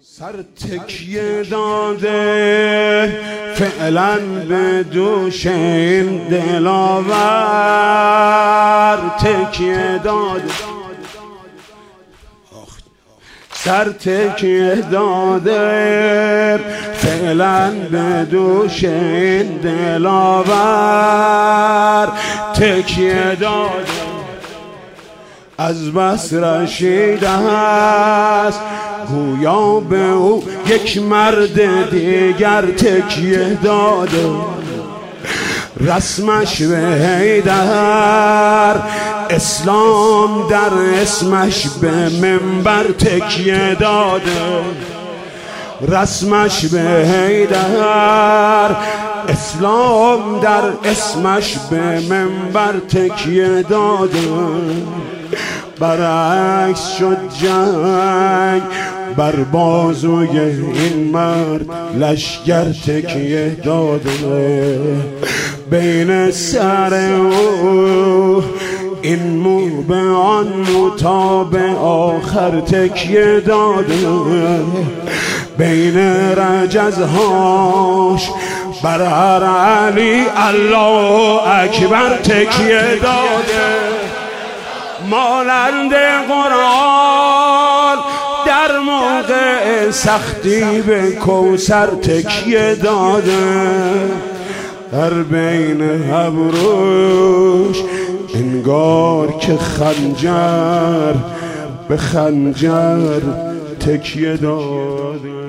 سر تکیه داده فعلا به دوش این دلاور تکیه داده، سر تکیه داده فعلا به دوش این دلاور تکیه داده. از بس رشید است گویا به او یک مرد دیگر تکیه داده، رسمش به حیدر اسلام در اسمش به منبر تکیه داده، رسمش به حیدر اسلام در اسمش به منبر تکیه داده. برعکس شد جنگ بر بازوی این مرد لشگر تکیه داده، بین سر او این مو به آن مو تا به آخر تکیه داده، بین رجزهاش بر هر علی الله اکبر تکیه داده. مانند قرآن در موقع سختی به کوثر تکیه داده، در بین ابروش انگار که خنجر به خنجر تکیه داده.